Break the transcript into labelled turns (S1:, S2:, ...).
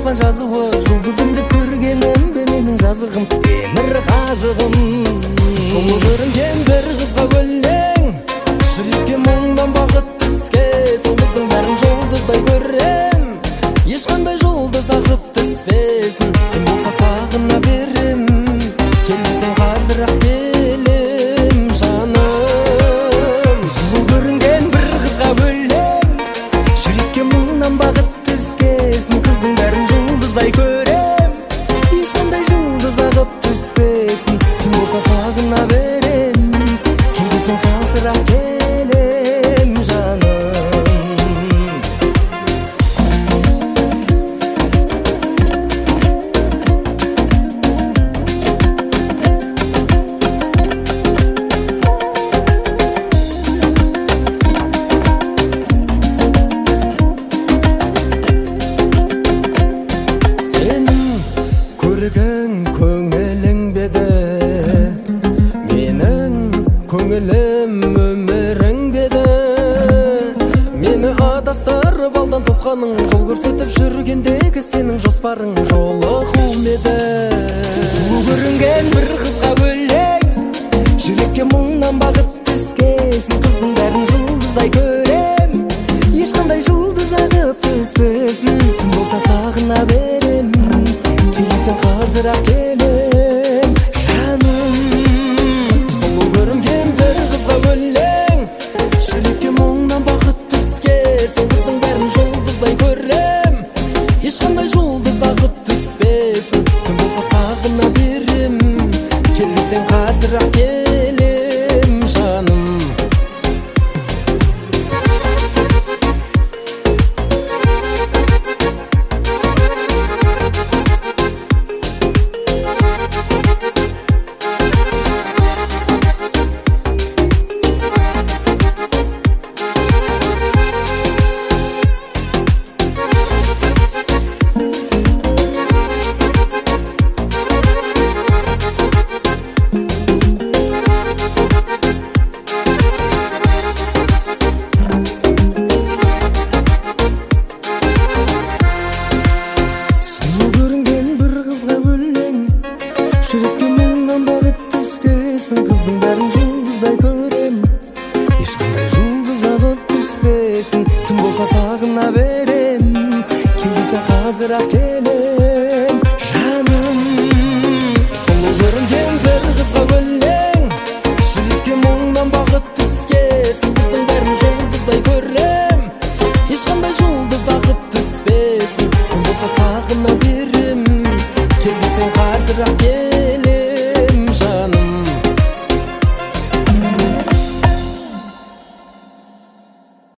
S1: аспан жазуы, жұлдызымды көргенімде менің жазығым, темір қазығым. Сұлу көрінген бір қызға өлең, жүрекке мұңдан бақыт түскесін. Қыздың бәрін жұлдыздай көрем, ешқандай жұлдыз ағып түспесін. Кім болса сағына берем, келмесең қазір-ақ келем жаным. Сұлу көрінген бір қызға өлең, жүрекке мұңнан бақыт түскесін. Қыздың бәрін жұлдыздай көрем, ешқандай жұлдыз ағып түспесін. Кім болса сағына берем, келмесең қазір-ақ келем жаным. Көрген көңілің беді, менің көңілім өмірің беді. Мені адастырып алдан тосқаның, жол көрсетіп жүргендегі сенің жоспарың жолығу еді. Сұлу көрінген бір қызға өлең, жүрекке мұңнан бақыт түскесін. Қыздың бәрін жұлдыздай көрем, ешқандай жұлдыз ағып түспесін. Кім болса сағына берем, келесің қазір-ақ келем жаным. Сұлу көрінген бір қызға өлең, жүрекке мұңнан бақыт түскесін. Қыздың бәрін жұлдыздай көрем, ешқандай жұлдыз ағып түспесін. Кім болса сағына берем, келесің қазір-ақ келем жаным. Жүрекке мұңнан бақыт түскесін. Қыздың бәрін жұлдыздай көрем, ешқандай жұлдыз ағып түспесін. Түн болса сағына берем, келсең қазір-ақ келем жаным. Сұлу көрінген бір қызға өлең, жүрекке мұңнан бақыт түскесін. Қыздың бәрін жұлдыздай көрем, ешқандай жұлдыз ағып түспесін. Түн болса сағына берем, келсең қазір-ақ келем.